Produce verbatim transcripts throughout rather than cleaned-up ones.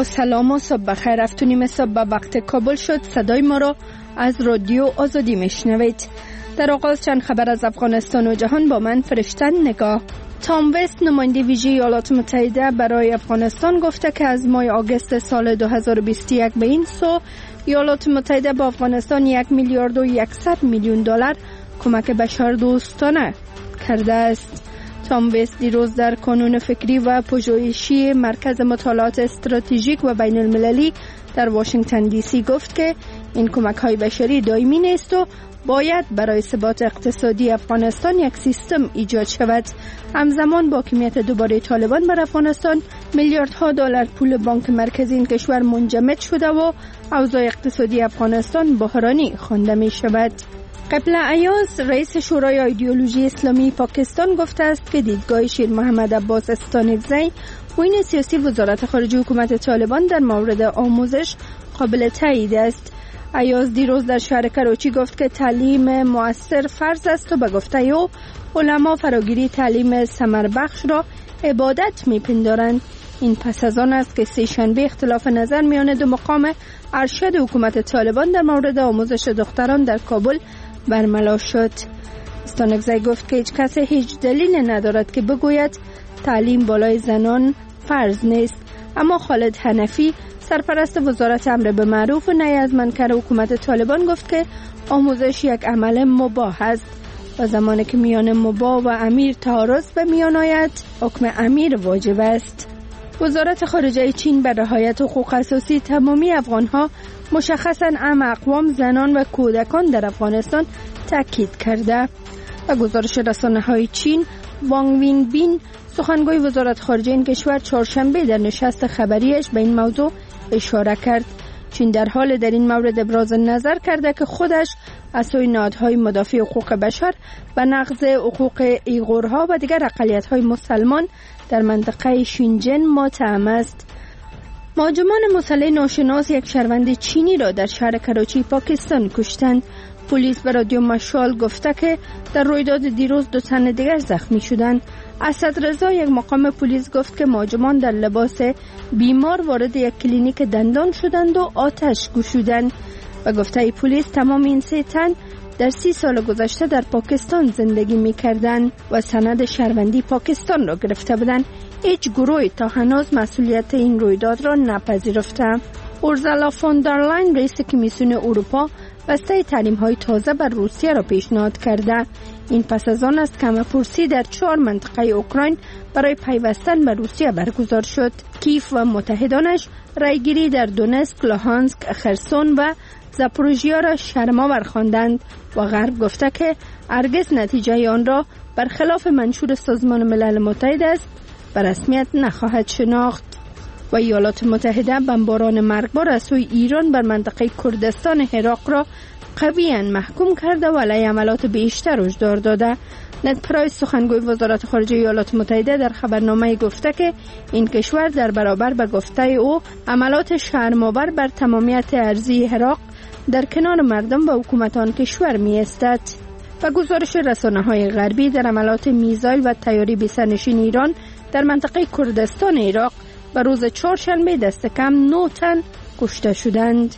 با سلام و صبح بخیر. افتونیم صبح وقت کابل شد. صدای ما را از رادیو آزادی میشنوید. در آغاز چند خبر از افغانستان و جهان با من فرشتن نگاه. تام وست نماینده ویژه ایالات متحده برای افغانستان گفته که از ماه آگوست سال دو هزار و بیست و یک به این سو ایالات متحده با افغانستان یک میلیارد و صد میلیون دلار کمک بشردوستانه کرده است. تام وست دیروز در کانون فکری و پژوهشی مرکز مطالعات استراتژیک و بین المللی در واشنگتن دی سی گفت که این کمک های بشری دائمی نیست و باید برای ثبات اقتصادی افغانستان یک سیستم ایجاد شود. همزمان با حاکمیت دوباره طالبان بر افغانستان میلیاردها دلار پول بانک مرکزی این کشور منجمد شده و اوضاع اقتصادی افغانستان بحرانی خوانده می شود. قبل ایاز رئیس شورای ایدئولوژی اسلامی پاکستان گفته است که دیدگاه شیر محمد عباس استانکزی معین سیاسی وزارت خارجه حکومت طالبان در مورد آموزش قابل تایید است. ایاز دیروز در شهر کراچی گفت که تعلیم مؤثر فرض است و به گفته او علما فراگیری تعلیم ثمر بخش را عبادت می‌پندارند. این پس از آن است که سه شنبه اختلاف نظر میان دو مقام ارشد حکومت طالبان در مورد آموزش دختران در کابل برملا شد. استانکزی گفت که هیچ کس هیچ دلیل ندارد که بگوید تعلیم بالای زنان فرض نیست، اما خالد حنفی سرپرست وزارت امر به معروف و نهی از منکر حکومت طالبان گفت که آموزش یک عمل مباح است و زمانی که میان مباح و امیر تعارض به میان آید حکم امیر واجب است. وزارت خارجه چین بر رعایت حقوق اساسی تمامی افغانها مشخصاً اهم اقوام زنان و کودکان در افغانستان تاکید کرده و گزارش رسانه‌های چین وانگ وینگ بین سخنگوی وزارت خارجه این کشور چهارشنبه در نشست خبریش به این موضوع اشاره کرد. چین در حال در این مورد ابراز نظر کرده که خودش از سوی نهادهای مدافع حقوق بشر به نقض حقوق ایغورها و دیگر اقلیت‌های مسلمان در منطقه شینجن متهم است. مهاجمان مسلح ناشناس یک شهروند چینی را در شهر کراچی پاکستان کشتند. پلیس به رادیو مشال گفته که در رویداد دیروز دو تن دیگر زخمی شدند. اسدرضا یک مقام پلیس گفت که مهاجمان در لباس بیمار وارد یک کلینیک دندان شدند و آتش گشودند و گفته پلیس تمام این سه تن در سی سال گذشته در پاکستان زندگی می کردند و سند شهروندی پاکستان را گرفته بودند. هیچ گروهی تا هنوز مسئولیت این رویداد را نپذیرفته. اورزالا فون در لاین رئیس کمیسیون اروپا بسته تحریم‌های تازه بر روسیه را پیشنهاد کرده. این پس از آن است که همه‌پرسی در چهار منطقه اوکراین برای پیوستن به روسیه برگزار شد. کیف و متحدانش رایگیری در دونسک، لوهانسک، خرسون و زاپوروژیا را شرم‌آور خواندند و غرب گفته که هرگز نتیجه آن را برخلاف منشور سازمان ملل متحد است به رسمیت نخواهد شناخت. و ایالات متحده بمباران مرگبار از سوی ایران بر منطقه کردستان عراق را قویاً محکوم کرده و علیه حملات بیشتر هشدار داده. ند پرایس سخنگوی وزارت خارجه ایالات متحده در خبرنامه گفته که این کشور در برابر به گفته او حملات شرم‌آور بر تمامیت ارضی عراق در کنار مردم و حکومت آن کشور می ایستد. و گزارش رسانه‌های غربی در حملات میزایل و طیاره بی‌سرنشین ایران در منطقه کردستان عراق و روز چهارشنبه دست کم نه تن کشته شدند.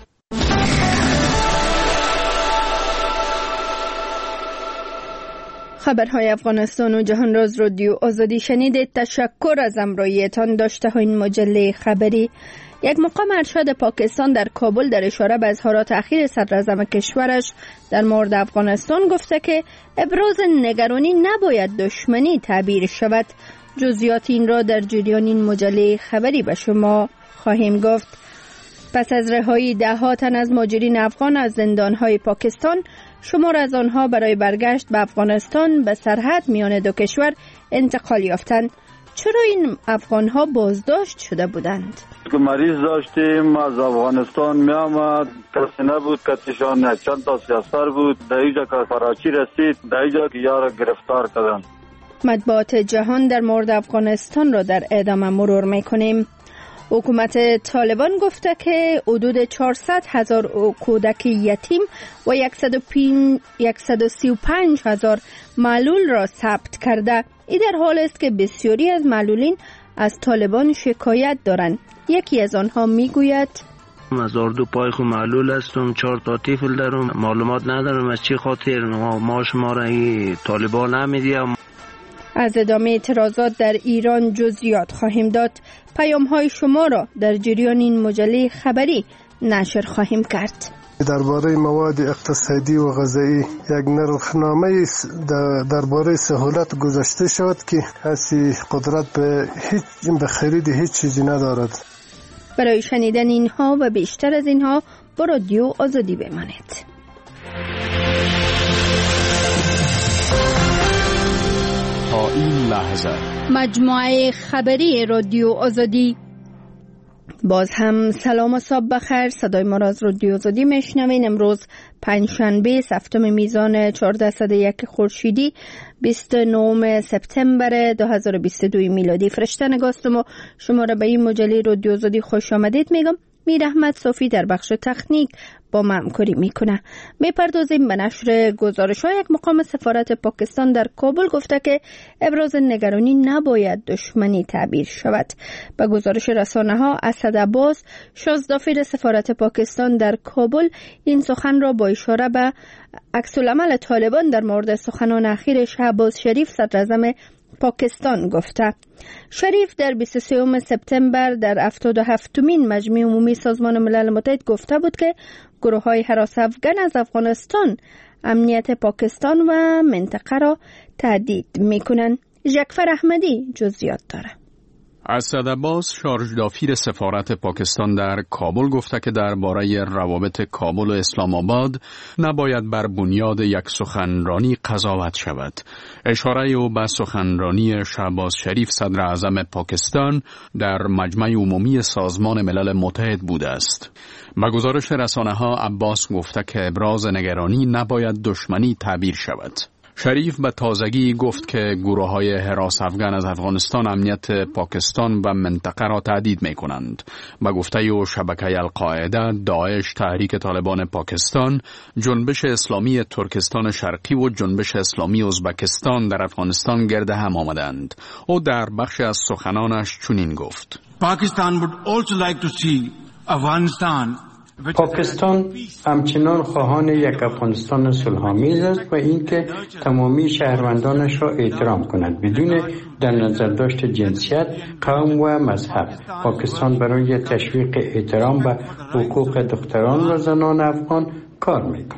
خبرهای افغانستان و جهان را از رادیو آزادی شنیدید. تشکر از همراهیتان. داشته های این مجله خبری. یک مقام ارشد پاکستان در کابل در اشاره به اظهارات اخیر صدراعظم کشورش در مورد افغانستان گفته که ابراز نگرانی نباید دشمنی تعبیر شود. جزئیات این را در جریان این مجله خبری به شما خواهیم گفت. پس از رهایی ده ها تن از مهاجرین افغان از زندان‌های پاکستان، شمار از آنها برای برگشت به افغانستان به سرحد میان دو کشور انتقال یافتند. چرا این افغان‌ها بازداشت شده بودند؟ که مریض داشتیم از افغانستان می آمد، کسی نبود کتشان، چند تا سیاستر بود. در اینجا که کراچی رسید، در اینجا که یارا گرفتار کردند. مطبوعات جهان در مورد افغانستان را در ادامه مرور می‌کنیم. حکومت طالبان گفته که حدود چهارصد هزار کودک یتیم و صد و سی و پنج هزار معلول را ثبت کرده. این در حال است که بسیاری از معلولین از طالبان شکایت دارند. یکی از آنها میگوید از اردو پای خو معلول هستم، چهار تا طفل دارم، معلومات ندارم از چی خاطر ماش ما را طالبان نمیدیم. از ادامه اعتراضات در ایران جزئیات خواهیم داد. پیام های شما را در جریان این مجله خبری نشر خواهیم کرد. درباره مواد اقتصادی و غذایی یک نرخنامه درباره سهولت گذاشته شد که کسی قدرت به هیچ به خرید هیچ چیزی ندارد. برای شنیدن اینها و بیشتر از اینها با رادیو آزادی بمانید. تا این لحظه مجموعه خبری رادیو آزادی. باز هم سلام و صبح بخیر. صدای ما را از رادیو آزادی میشنوین. امروز پنجشنبه هفتم میزان چهارصد و یک خورشیدی بیست و نه سپتامبر دو هزار و بیست و دو میلادی. فرشته نگاستم و شما را به این مجله رادیو آزادی خوش آمدید میگم. میر احمد صافی در بخش تکنیک با ما همکاری میکنه. میپردازیم به نشر گزارش های. یک مقام سفارت پاکستان در کابل گفته که ابراز نگرانی نباید دشمنی تعبیر شود. به گزارش رسانه ها اسد عباس شازدافیر سفارت پاکستان در کابل این سخن را با اشاره به عکس العمل طالبان در مورد سخنان اخیر شهباز شریف صدر اعظم پاکستان گفته. شریف در بیست و سوم سپتامبر در هفتاد و هفتمین مجمع عمومی سازمان ملل متحد گفته بود که گروه‌های هراس افغان از افغانستان امنیت پاکستان و منطقه را تهدید می‌کنند. جعفر احمدی جزئیات داره. اسد عباس شارژدافیر سفارت پاکستان در کابل گفته که درباره روابط کابل و اسلام آباد نباید بر بنیاد یک سخنرانی قضاوت شود. اشاره او به سخنرانی شهباز شریف صدر اعظم پاکستان در مجمع عمومی سازمان ملل متحد بوده است. به گزارش رسانه ها عباس گفته که ابراز نگرانی نباید دشمنی تعبیر شود. شریف به تازگی گفت که گروه‌های هراس افغان از افغانستان امنیت پاکستان و منطقه را تهدید می‌کنند. به گفته او شبکه القاعده، داعش، تحریک طالبان پاکستان، جنبش اسلامی ترکستان شرقی و جنبش اسلامی ازبکستان در افغانستان گرد هم آمدند. او در بخش از سخنانش چنین گفت: پاکستان would also like to see افغانستان پاکستان همچنان خواهان یک افغانستان صلح‌آمیز است و اینکه تمامی شهروندانش را احترام کند بدون در نظر داشت جنسیت، قوم و مذهب. پاکستان برای تشویق احترام به حقوق دختران و زنان افغان کار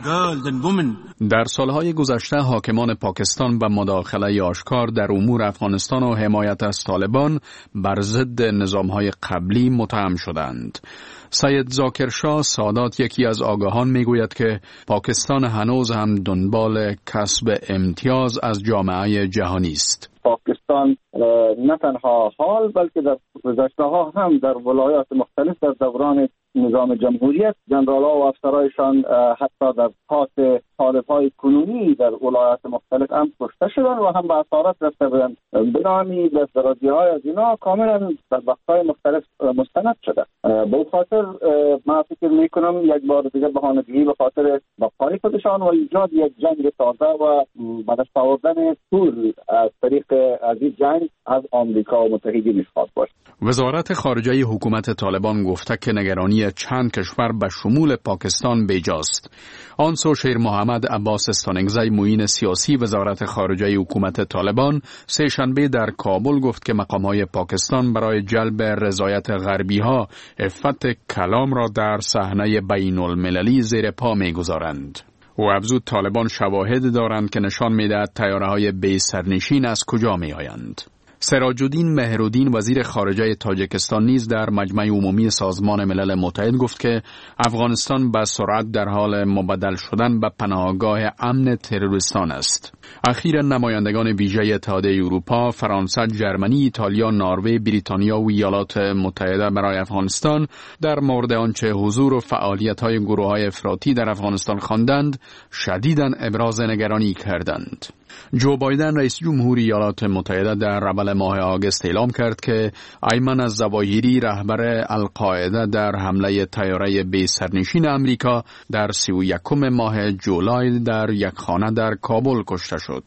می‌کند. در سالهای گذشته حاکمان پاکستان به مداخله آشکار در امور افغانستان و حمایت از طالبان بر ضد نظام‌های قبلی متهم شدند. سید ذاکر شاه سادات یکی از آگاهان میگوید که پاکستان هنوز هم دنبال کسب امتیاز از جامعه جهانی است. پاکستان نه تنها حال بلکه در گذشته ها هم در ولایات مختلف در دوران نظام جمهوریت جنرال‌ها و افسرایشان حتی در پاس طالب‌های کنونی در ولایات مختلف هم کشته شدن و هم به اسارت رفته بودن. بنامی دسترازی‌های از اینا کاملا در بخش‌های مختلف مستند شده. به خاطر من فکر می‌کنم یک بار دیگه بهانه‌جویی به خاطر بقای خودشان و ایجاد یک جنگ تازه و به دست آوردن پول از طریق از این جنگ از آمریکا و متحدین خواهد باشه. وزارت خارجه حکومت طالبان گفته که نگرانی چند کشور به شمول پاکستان بیجاست. آنسو شیر محمد عباس استانگزی معین سیاسی وزارت خارجه حکومت طالبان سه شنبه در کابل گفت که مقام‌های پاکستان برای جلب رضایت غربی‌ها عفت کلام را در صحنه بین‌المللی زیر پا می‌گذارند. و افزود طالبان شواهد دارند که نشان می‌دهد طیاره‌های بی سرنشین از کجا می‌آیند. سراج الدین مهرالدین وزیر خارجه تاجیکستان نیز در مجمع عمومی سازمان ملل متحد گفت که افغانستان به سرعت در حال مبدل شدن به پناهگاه امن تروریستان است. اخیراً نمایندگان ویژه اتحادیه اروپا، فرانسه، ژرمنی، ایتالیا، نروژ، بریتانیا و ایالات متحده برای افغانستان در مورد آنچه حضور و فعالیت‌های گروه‌های افراطی در افغانستان خواندند، شدیداً ابراز نگرانی کردند. جو بایدن رئیس جمهور ایالات متحده در اول ماه آگوست اعلام کرد که ایمن الظواهری رهبر القاعده در حمله طیاره بی سرنشین امریکا در سی و یکم ماه جولای در یک خانه در کابل کشته شد.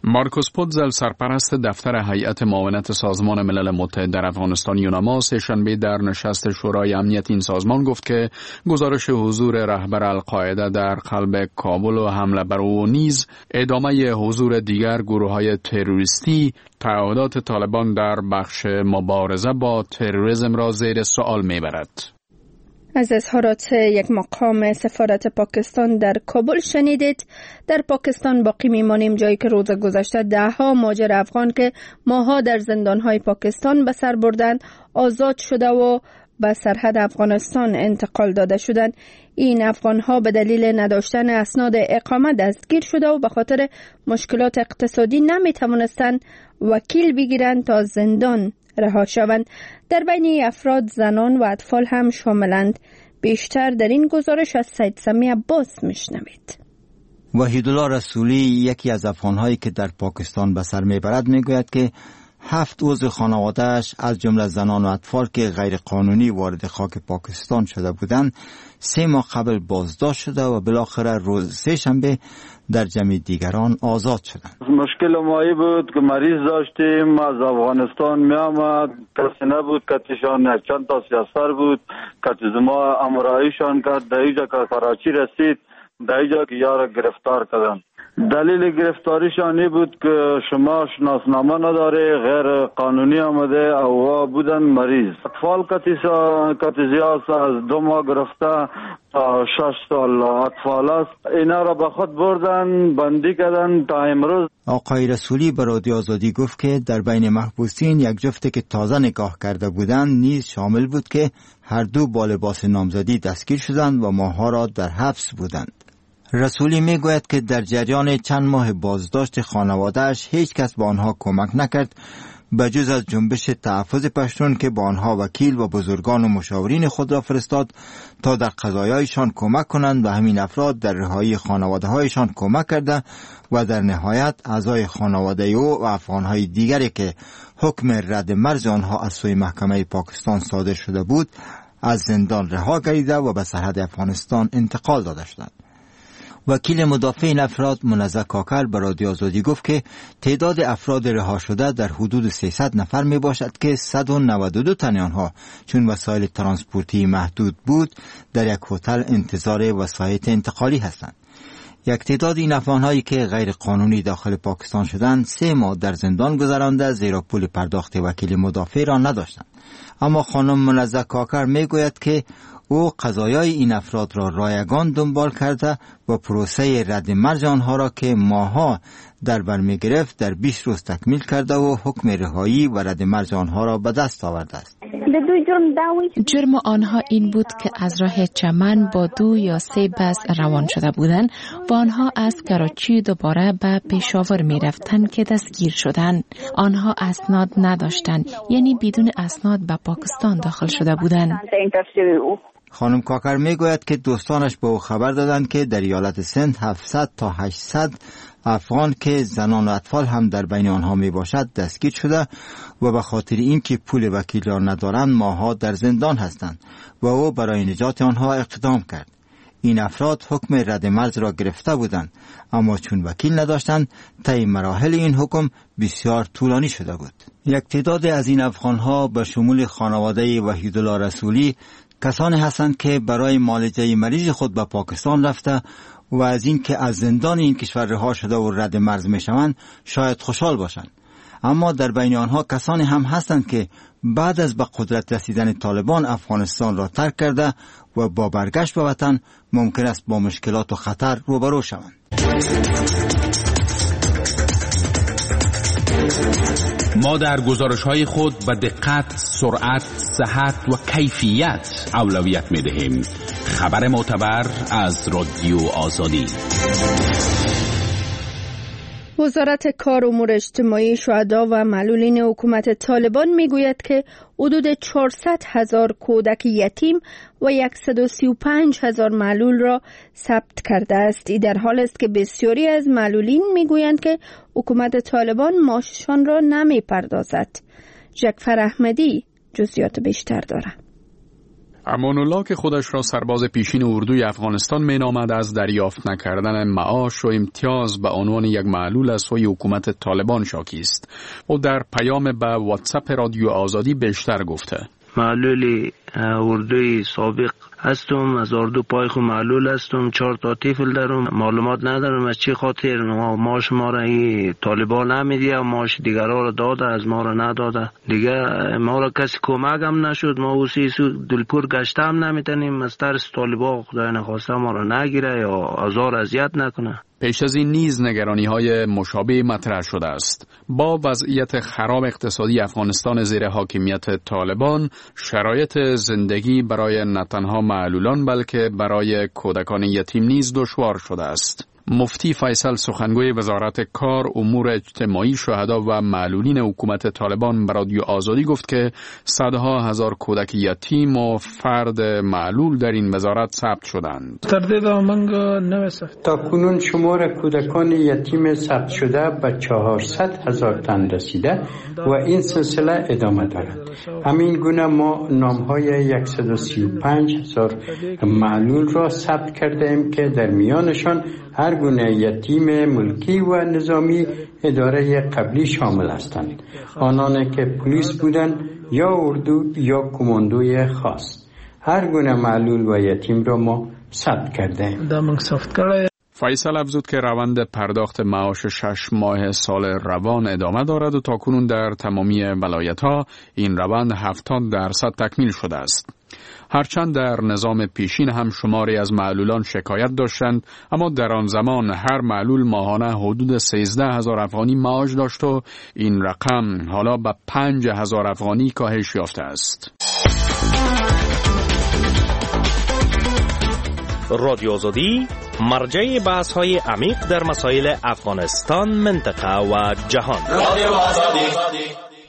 مارکوس پودزل سرپرست دفتر هیئت معاونت سازمان ملل متحد در افغانستان یوناما سه‌شنبه در نشست شورای امنیت این سازمان گفت که گزارش حضور رهبر القاعده در قلب کابل و حمله بر او نیز ادامه حضور دیگر گروه‌های تروریستی تعهدات طالبان در بخش مبارزه با تروریسم را زیر سوال می‌برد. از اظهارات یک مقام سفارت پاکستان در کابل شنیدید. در پاکستان باقی میمانیم جایی که روز گذشته ده ها مهاجر افغان که ماها در زندانهای پاکستان به سر بردند آزاد شده و به سرحد افغانستان انتقال داده شدند. این افغان ها به دلیل نداشتن اسناد اقامه دستگیر شده و به خاطر مشکلات اقتصادی نمی توانستند وکیل بگیرند تا زندان رها شوند. در بین افراد زنان و اطفال هم شاملند. بیشتر در این گزارش از سید سمی عباس میشنوید. وحیدالله رسولی یکی از افغان‌هایی که در پاکستان به سر میبرد میگوید که هفت عضو خانواده‌اش از جمله زنان و اطفال که غیر قانونی وارد خاک پاکستان شده بودند سه ماه قبل بازداشت شده و بالاخره روز سه شنبه در جمع دیگران آزاد شدند. مشکل مایی بود که مریض داشتیم از افغانستان می آمد، کسی نبود کتیشان، یک چند تا سیاسر بود کتی ما امرایشان کرد. در اینجا که کراچی رسید در اینجا که یار گرفتار کردن. دلیل گرفتاریشان این بود که شما شناسنامه نداره، غیر قانونی آمده او بودن مریض. اطفال کتیزیاس از دو ماه گرفته تا شش سال اطفال است. اینا را به خود بردن بندی کردن تا امروز. آقای رسولی به رادیو آزادی گفت که در بین محبوسین یک جفت که تازه نکاح کرده بودند نیز شامل بود که هر دو با لباس نامزدی دستگیر شدند و ماه‌ها را در حبس بودند. رسولی می گوید که در جریان چند ماه بازداشت خانواده‌اش هیچ کس به آنها کمک نکرد بجز از جنبش تحفظ پشتون که با آنها وکیل و بزرگان و مشاورین خود را فرستاد تا در قضایایشان کمک کنند و همین افراد در رهایی خانواده‌هایشان کمک کرده و در نهایت اعضای خانواده او و افغان‌های دیگری که حکم رد مرز آنها از سوی محکمه پاکستان صادر شده بود از زندان رها گردیده و به سرحد افغانستان انتقال داده شدند. وکیل مدافع این افراد منزه کاکر به رادیو آزادی گفت که تعداد افراد رها شده در حدود سیصد نفر می باشد که صد و نود و دو تن آنها چون وسایل ترانسپورتی محدود بود در یک هتل انتظار وسایط انتقالی هستند. یک تعداد این افغان‌هایی که غیر قانونی داخل پاکستان شدند سه ماه در زندان گذرانده زیرا پول پرداخت وکیل مدافع را نداشتند. اما خانم منزه کاکر می گوید که او قضایای این افراد را رایگان دنبال کرده و پروسه رد مرز آنها را که ماها در بر می گرفت در بیست روز تکمیل کرده و حکم رهایی و رد مرز آنها را به دست آورده است. جرم آنها این بود که از راه چمن با دو یا سه بس روان شده بودند و آنها از کراچی دوباره به پشاور می رفتند که دستگیر شدند. آنها اسناد نداشتند، یعنی بدون اسناد به پاکستان داخل شده بودند. خانم کاکر می گوید که دوستانش به او خبر دادند که در ایالت سند هفتصد تا هشتصد افغان که زنان و اطفال هم در بین آنها می باشد دستگیر شده و به خاطر اینکه پول وکیل را ندارند ماها در زندان هستند و او برای نجات آنها اقدام کرد. این افراد حکم رد مرز را گرفته بودند اما چون وکیل نداشتند طی مراحل این حکم بسیار طولانی شده بود. یک تعداد از این افغانها به شمول خانواده وحیدالله رسولی کسانی هستند که برای معالجه مریض خود به پاکستان رفته و از این که از زندان این کشور رها شده و رد مرز می شوند شاید خوشحال باشند. اما در بین آنها کسانی هم هستند که بعد از به قدرت رسیدن طالبان افغانستان را ترک کرده و با برگشت به وطن ممکن است با مشکلات و خطر روبرو شوند. ما در گزارش‌های خود به دقت، سرعت، صحت و کیفیت اولویت می‌دهیم. خبر معتبر از رادیو آزادی. وزارت کار امور اجتماعی شهدا و معلولین حکومت طالبان میگوید که حدود چهارصد هزار کودک یتیم و صد و سی و پنج هزار معلول را ثبت کرده است. این در حال است که بسیاری از معلولین میگویند که حکومت طالبان معاششان را نمی پردازد. جعفر احمدی جزئیات بیشتر دارد. امان الله که خودش را سرباز پیشین اردوی افغانستان مینامد از دریافت نکردن معاش و امتیاز به عنوان یک معلول از سوی حکومت طالبان شاکی است. او در پیام به واتساپ رادیو آزادی بیشتر گفته: معلول اردوی سابق هستم، از اردو پای خود معلول هستم، چهار تا طفل دارم، معلومات ندارم از چی خاطر ماش ما را ای طالبان نمیدیه و ماش دیگرها را داده از ما را نداده. دیگه ما را کسی کمک هم نشد، ما اوسی دلپور گشته هم نمیتونیم از ترس طالبان خدای نخواسته ما را نگیره یا آزار اذیت نکنه. پیش از این نیز نگرانی های مشابه مطرح شده است. با وضعیت خراب اقتصادی افغانستان زیر حاکمیت طالبان، شرایط زندگی برای نه تنها معلولان بلکه برای کودکان یتیم نیز دشوار شده است. مفتی فیصل سخنگوی وزارت کار، امور اجتماعی، شهدا و معلولین حکومت طالبان به رادیو آزادی گفت که صدها هزار کودک یتیم و فرد معلول در این وزارت ثبت شدند. تا کنون شمار کودکان یتیم ثبت شده به چهارصد هزار تن رسیده و این سلسله ادامه دارد. همین گونه ما نامهای صد و سی و پنج هزار معلول را ثبت کرده ایم که در میانشان هر گونه یتیم ملکی و نظامی اداره قبلی شامل هستند، آنان که پلیس بودند یا اردو یا کماندوی خاص. هر گونه معلول و یتیم را ما ثبت کرده ایم. فیصل افزود که روند پرداخت معاش شش ماه سال روان ادامه دارد و تاکنون در تمامی ولایت‌ها این روند هفتاد درصد تکمیل شده است. هرچند در نظام پیشین هم شماری از معلولان شکایت داشتند، اما در آن زمان هر معلول ماهانه حدود سیزده هزار افغانی معاش داشت و این رقم حالا به پنج هزار افغانی کاهش یافته است. رادیو آزادی مرجع بحث های عمیق در مسائل افغانستان، منطقه و جهان. رادیو آزادی.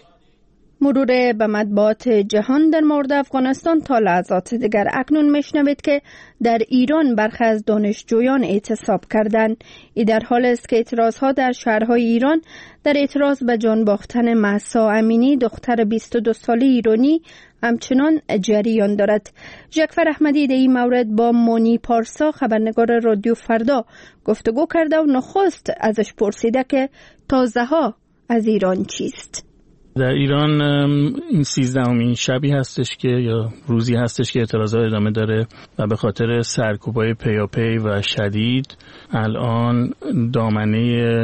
مرور به مطبوعات جهان در مورد افغانستان تا لحظات دیگر. اکنون میشنوید که در ایران برخی از دانشجویان اعتصاب کردند. ای در حال است که اعتراضها در شهرهای ایران در اعتراض به جان باختن مهسا امینی، دختر بیست و دو ساله ایرانی، همچنان جریان دارد. جعفر احمدی در این مورد با مونی پارسا، خبرنگار رادیو فردا، گفتگو کرده و نخست ازش پرسیده که تازه ها از ایران چیست. در ایران این سیزدهمین شبی هستش که یا روزی هستش که اعتراضات ادامه داره و به خاطر سرکوبای پیاپی و شدید الان دامنه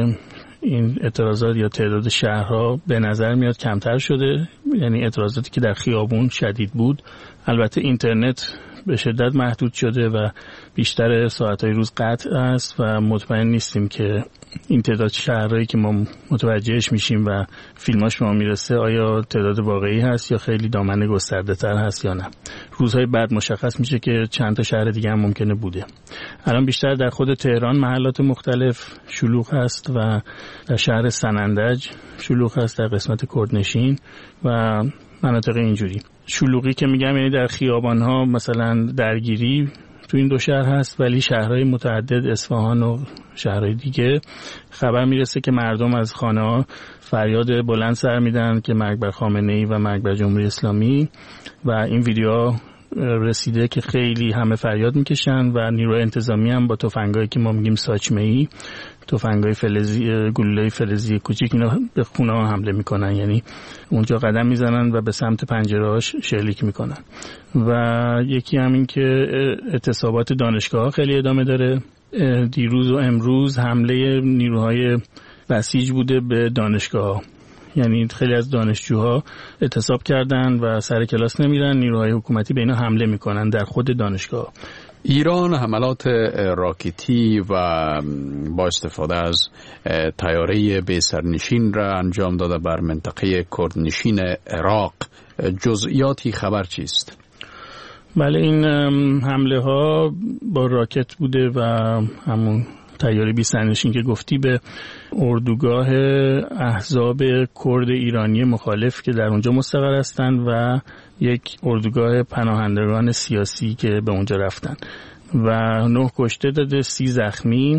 این اعتراضات یا تعداد شهرها به نظر میاد کمتر شده. یعنی اعتراضاتی که در خیابون شدید بود، البته اینترنت به شدت محدود شده و بیشتر ساعتهای روز قطع است و مطمئن نیستیم که این تعداد شهرهایی که ما متوجهش میشیم و فیلماش به ما میرسه آیا تعداد واقعی هست یا خیلی دامنه گسترده تر هست یا نه. روزهای بعد مشخص میشه که چند تا شهر دیگه هم ممکنه بوده. الان بیشتر در خود تهران محلات مختلف شلوغ هست و در شهر سنندج شلوغ هست، در قسمت کردنشین و مناطق اینجوری. شلوغی که میگم یعنی در خیابان‌ها مثلا درگیری تو این دو شهر هست، ولی شهرهای متعدد اصفهان و شهرهای دیگه خبر میرسه که مردم از خانه‌ها فریاد بلند سر میدن که مرگ بر خامنه‌ای و مرگ بر جمهوری اسلامی و این ویدیوها رسیده که خیلی همه فریاد میکشن و نیروی انتظامی هم با تفنگایی که ما میگیم ساچمه‌ای، تفنگای فلزی، گلوله فلزی کوچیک، اینا به خونه ها حمله میکنن، یعنی اونجا قدم میزنن و به سمت پنجرهاش شلیک میکنن. و یکی همین که اعتصابات دانشگاه ها خیلی ادامه داره. دیروز و امروز حمله نیروهای بسیج بوده به دانشگاه ها، یعنی خیلی از دانشجوها اعتصاب کردن و سر کلاس نمیرن، نیروهای حکومتی به اینا حمله میکنن در خود دانشگاه. ایران حملات راکتی و با استفاده از طیاره بی سرنشین را انجام داده بر منطقه کردنشین عراق. جزئیاتی خبر چیست؟ بله، این حمله ها با راکت بوده و همون طیاره بی سرنشین که گفتی به اردوگاه احزاب کرد ایرانی مخالف که در اونجا مستقر هستند و یک اردوگاه پناهندگان سیاسی که به اونجا رفتن و نه کشته داده، سی زخمی.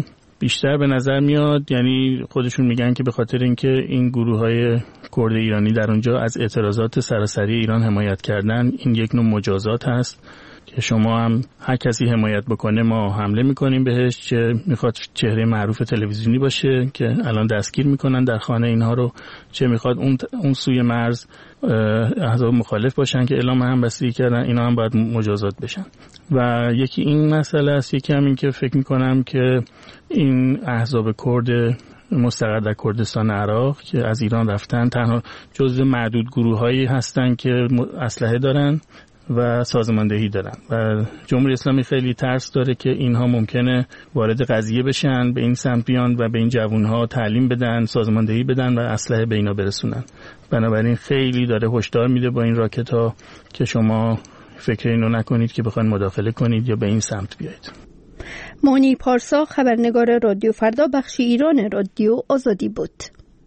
بیشتر به نظر میاد، یعنی خودشون میگن که به خاطر اینکه این گروه‌های کرد ایرانی در اونجا از اعتراضات سراسری ایران حمایت کردن، این یک نوع مجازات هست که شما هم هر کسی حمایت بکنه ما حمله میکنیم بهش، چه میخواد چهره معروف تلویزیونی باشه که الان دستگیر میکنن در خانه اینها رو، چه میخواد اون اون سوی مرز احزاب مخالف باشن که اعلام همبستگی کردن، اینا هم باید مجازات بشن. و یکی این مسئله است، یکی هم این که فکر میکنم که این احزاب کرد مستقر در کردستان عراق که از ایران رفتن تنها جزو معدود گروه‌هایی هستن که اسلحه دارن و سازماندهی دارن و جمهوری اسلامی خیلی ترس داره که اینها ممکنه وارد قضیه بشن، به این سمت بیان و به این جوانها تعلیم بدن، سازماندهی بدن و اسلحه به اینا برسونن. بنابراین خیلی داره هشدار میده با این راکت ها که شما فکر اینو نکنید که بخواید مداخله کنید یا به این سمت بیایید. مانی پارسا، خبرنگار رادیو فردا، بخش ایران رادیو آزادی بود.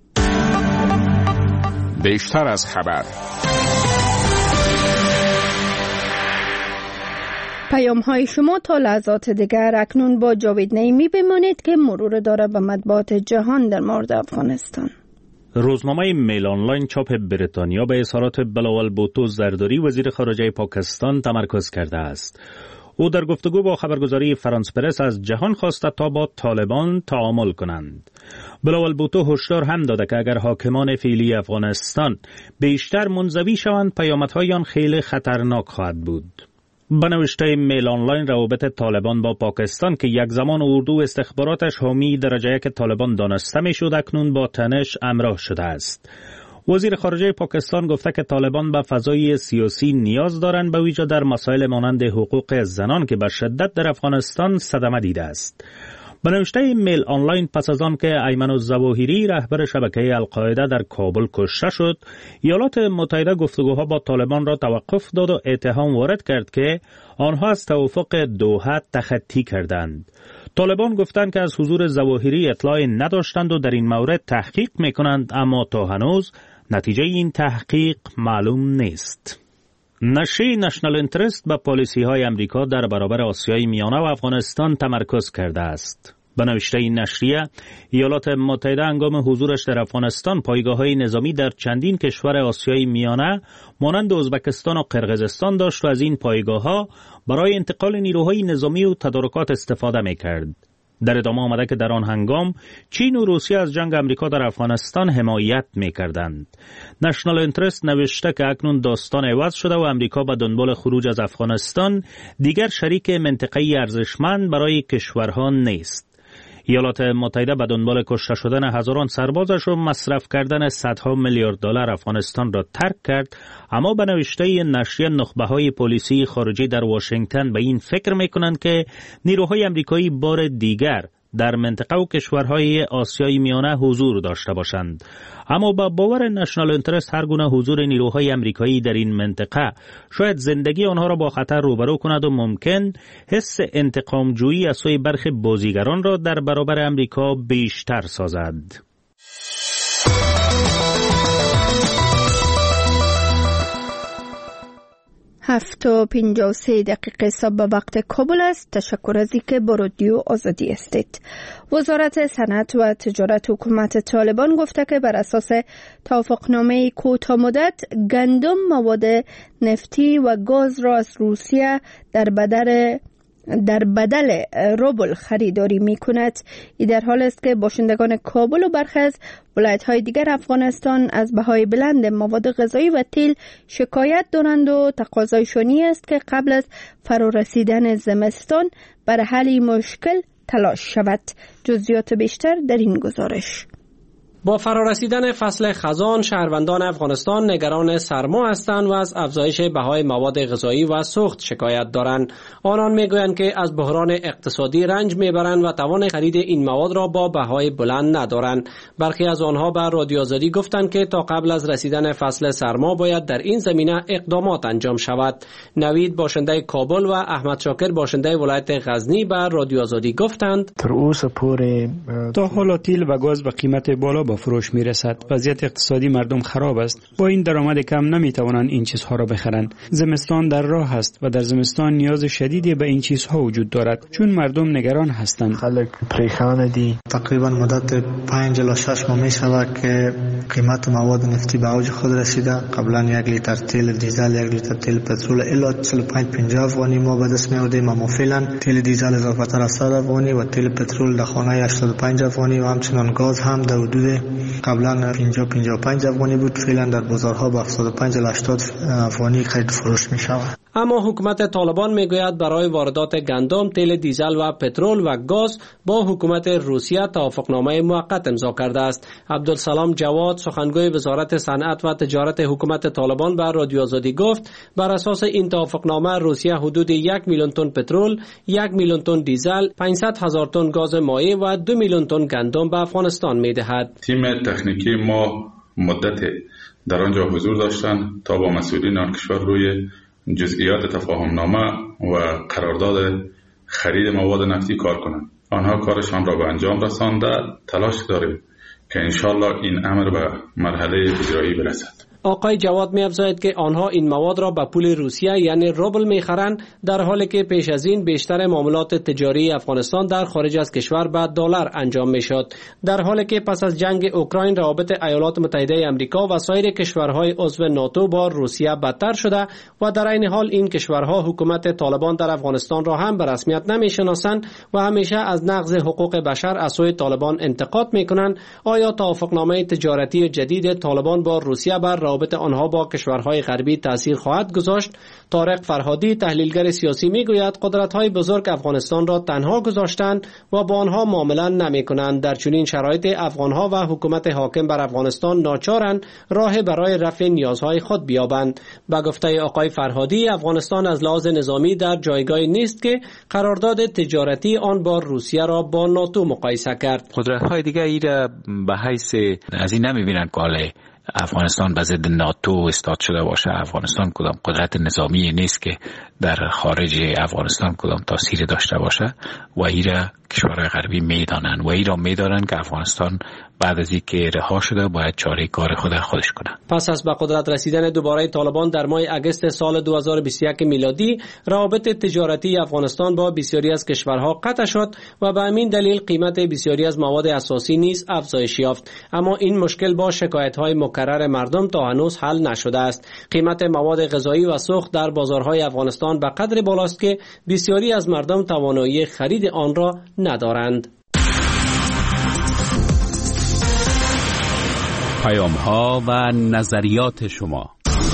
بیشتر از خبر، پیام های شما تا لحظات دیگر. اکنون با جاوید نعیمی بمانید که مرور داره به مطبوعات جهان در مورد افغانستان. روزنامه میل آنلاین چاپ بریتانیا به اظهارات بلاول بوتو زرداری وزیر خارجه پاکستان تمرکز کرده است. او در گفتگو با خبرگزاری فرانس پرس از جهان خواسته تا با طالبان تعامل کنند. بلاول بوتو هشدار هم داده که اگر حاکمان فعلی افغانستان بیشتر منزوی شوند پیامدهای آن خیلی خطرناک خواهد بود. به نوشته میل آنلاین، روابط طالبان با پاکستان که یک زمان اردو استخباراتش حامی درجه یک طالبان دانسته می شد، اکنون با تنش همراه شده است. وزیر خارجه پاکستان گفته که طالبان به فضای سیاسی نیاز دارند، به ویژه در مسائل مانند حقوق زنان که به شدت در افغانستان صدمه دیده است. به نوشته میل آنلاین، پس از آن که ایمن الظواهری رهبر شبکه القاعده در کابل کشته شد، ایالات متحده گفتگوها با طالبان را توقف داد و اتهام وارد کرد که آنها از توافق دوحه تخطی کردند. طالبان گفتند که از حضور ظواهری اطلاعی نداشتند و در این مورد تحقیق میکنند، اما تا هنوز نتیجه این تحقیق معلوم نیست. نشریه نشنال انترست به پالیسی های امریکا در برابر آسیای میانه و افغانستان تمرکز کرده است. به نوشته این نشریه، ایالات متحده هنگام حضورش در افغانستان پایگاه‌های نظامی در چندین کشور آسیای میانه مانند ازبکستان و قرقیزستان داشت و از این پایگاه‌ها برای انتقال نیروهای نظامی و تدارکات استفاده می‌کرد. در ادامه آمده که در آن هنگام چین و روسیه از جنگ امریکا در افغانستان حمایت می‌کردند. نشنال انترست نوشته که اکنون داستان عوض شده و امریکا به دنبال خروج از افغانستان دیگر شریک منطقه‌ای ارزشمند برای کشورها نیست. ایالات متحده به دنبال کشته شدن هزاران سربازش و مصرف کردن صدها میلیارد دلار افغانستان را ترک کرد، اما به نوشته نشریه نخبه‌های پلیسی خارجی در واشنگتن به این فکر می‌کنند که نیروهای امریکایی بار دیگر در منطقه و کشورهای آسیای میانه حضور داشته باشند. اما با باور نشنال انترست هر گونه حضور نیروهای امریکایی در این منطقه شاید زندگی آنها را با خطر روبرو کند و ممکن حس انتقام جویی از سوی برخی بازیگران را در برابر امریکا بیشتر سازد. هفت و پنجاه و سه دقیقه صبح وقت کابل است. تشکر از اینکه با رادیو آزادی هستید. وزارت صنعت و تجارت حکومت طالبان گفته که بر اساس توافقنامه کوتاه مدت گندم، مواد نفتی و گاز را از روسیه در بدل در بدل روبل خریداری می کند. این در حال است که باشندگان کابل و برخی از ولایت‌های دیگر افغانستان از بهای بلند مواد غذایی و تیل شکایت دارند و تقاضایشانی است که قبل از فرارسیدن زمستان برای حل این مشکل تلاش شود. جزئیات بیشتر در این گزارش. با فرارسیدن فصل خزان، شهروندان افغانستان نگران سرما هستند و از افزایش بهای مواد غذایی و سوخت شکایت دارند. آنان میگویند که از بحران اقتصادی رنج میبرند و توان خرید این مواد را با بهای بلند ندارند. برخی از آنها به رادیو آزادی گفتند که تا قبل از رسیدن فصل سرما باید در این زمینه اقدامات انجام شود. نوید باشنده کابل و احمد شاکر باشنده ولایت غزنی به رادیو آزادی گفتند: تا حالا تیل و گاز به قیمت بالا به به فروش می رسد. وضعیت اقتصادی مردم خراب است. با این درآمد کم نمی توانند این چیزها را بخرند. زمستان در راه است و در زمستان نیاز شدیدی به این چیزها وجود دارد چون مردم نگران هستند. خلق پریشان دی. تقریبا مدت پنج الی شش ماه می شود که قیمت مواد نفتی به اوج خود رسیده. قبلا یک لیتر تیل دیزل، یک لیتر تیل پترول الی چهل و پنج پنجاه افغانی ما به دست می آوردیم. اما فعلا تیل دیزل اضافه تر از صد افغانی و تیل پترول در خانه هشتاد و پنج افغانی و همچنان گاز هم در حدود قبلا پنجاه پنجاه و پنج افغانی بود، فعلا در بازارها به هفتاد و پنج الی هشتاد افغانی خرید فروش می شود. اما حکومت طالبان میگوید برای واردات گندم، تیل دیزل و پترول و گاز با حکومت روسیه توافقنامه موقت امضا کرده است. عبدالسلام جواد سخنگوی وزارت صنعت و تجارت حکومت طالبان به رادیو آزادی گفت بر اساس این توافقنامه روسیه حدود یک میلیون تن پترول، یک میلیون تن دیزل، پانصد هزار تن گاز مایع و دو میلیون تن گندم به افغانستان میدهد. تیم تکنیکی ما مدت در آنجا حضور داشتند تا با مسئولین آن کشور روی جزئیات تفاهمنامه و قرارداد خرید مواد نفتی کار کنند. آنها کارشان را به انجام رسانده. تلاش داریم که انشالله این امر به مرحله اجرایی برسد. آقای جواد می افزاید که آنها این مواد را به پول روسیه یعنی روبل می خرند، در حالی که پیش از این بیشتر معاملات تجاری افغانستان در خارج از کشور به دلار انجام می شد. در حالی که پس از جنگ اوکراین روابط ایالات متحده آمریکا و سایر کشورهای عضو ناتو با روسیه بدتر شده و در این حال این کشورها حکومت طالبان در افغانستان را هم به رسمیت نمی شناسند و همیشه از نقض حقوق بشر از سوی طالبان انتقاد می کنند. آیا توافقنامه تجارتی جدید طالبان با روسیه بر روابط آنها با کشورهای غربی تاثیر خواهد گذاشت؟ طارق فرهادی تحلیلگر سیاسی میگوید قدرت‌های بزرگ افغانستان را تنها گذاشتند و با آنها معامله نمی‌کنند. در چنین شرایط افغان‌ها و حکومت حاکم بر افغانستان ناچارند راه برای رفع نیازهای خود بیابند. با گفته آقای فرهادی افغانستان از لحاظ نظامی در جایگاهی نیست که قرارداد تجارتی آن با روسیه را با ناتو مقایسه کرد. قدرت‌های دیگه ایرا به حیث از این نمی‌بینند که افغانستان به ضد ناتو استاد شده باشه. افغانستان کدام قدرت نظامی نیست که در خارج افغانستان کدام تاثیر داشته باشه و ایرا کشورهای غربی میدانن و ایرا میدانن که افغانستان بعد از اینکه رها شده باید چاره کار خود خودش کنه. پس از به قدرت رسیدن دوباره طالبان در ماه اگست سال دو هزار و بیست و یک میلادی روابط تجارتی افغانستان با بسیاری از کشورها قطع شد و به همین دلیل قیمت بسیاری از مواد اساسی نیز افزایش یافت. اما این مشکل با شکایت‌های مکرر مردم تا هنوز حل نشده است. قیمت مواد غذایی و سوخت در بازارهای افغانستان به قدر بالاست که بسیاری از مردم توانایی خرید آن را ندارند. پیام ها و نظریات شما.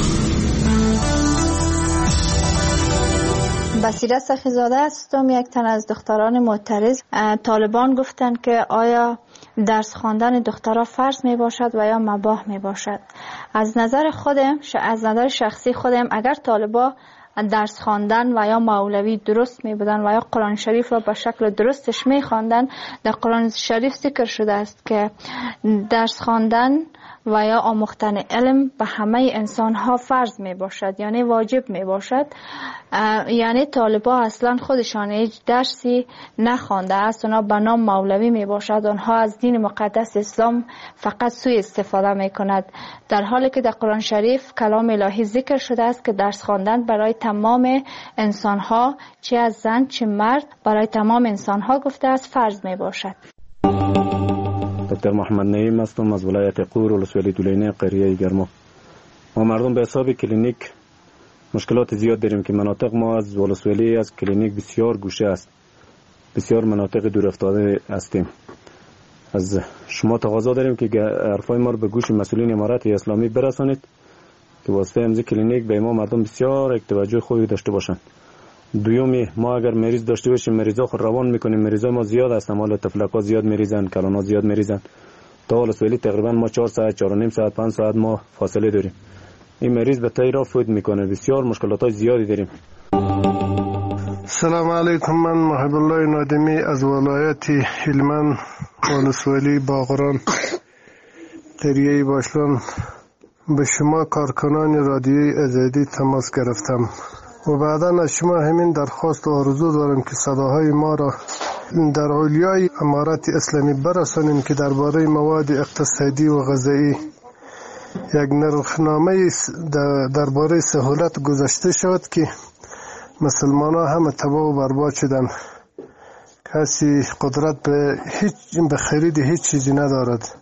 بصیرت سخیزاده هستم، یک تن از دختران معترض. طالبان گفتند که آیا درس خواندن دخترها فرض می باشد و یا مباح می باشد. از نظر خودم، از نظر شخصی خودم، اگر طالبا درس خواندن و یا مولوی درست می بودن و یا قرآن شریف را به شکل درستش می خواندن، در قرآن شریف ذکر شده است که درس خواندن و یا آموختن علم به همه انسان ها فرض می باشد، یعنی واجب می باشد. یعنی طالبا اصلا خودشان هیچ درسی نخوانده است، اونا به نام مولوی می باشد، آنها از دین مقدس اسلام فقط سوء استفاده می کند، در حالی که در قرآن شریف کلام الهی ذکر شده است که درس خواندن برای تمام انسان ها، چه از زن چه مرد، برای تمام انسان ها گفته است فرض می باشد. دکتر محمد نعیم هستم از ولایت قور ولسوالی دولینه قریه گرما. ما مردم به حساب کلینیک مشکلات زیاد داریم که مناطق ما از ولسوالی از کلینیک بسیار گوشه است، بسیار مناطق دور افتاده هستیم. از شما تقاضا داریم که حرفای ما رو به گوش مسئولین امارت اسلامی برسانید که واسطه امضای کلینیک به ما مردم بسیار توجه خوبی داشته باشند. دومی، ما اگر مریض داشته باشیم مریضا خود روان میکنیم، مریضای ما زیاد هستن، مال تفلکا زیاد مریضن، کلانا زیاد مریضن. تا ولسوالی تقریبا ما چهار ساعت، چهار و نیم ساعت، پنج ساعت ما فاصله داریم. این مریض به تایی را فوت میکنه، بسیار مشکلات زیادی داریم. سلام علیکم، من محب الله نادمی از ولایت هلمند ولسوالی باغران قریه باشلان به شما کارکنان رادیوی آزادی تماس گرفتم و بعدا از شما همین درخواست و آرزو دارم که صداهای ما را در علیای امارات اسلامی برسانیم که درباره مواد اقتصادی و غذایی یک نرخنامه درباره سهولت گذاشته شد که مسلمان ها همه تباه و برباد شدن. کسی قدرت به هیچ به خرید هیچ چیزی ندارد.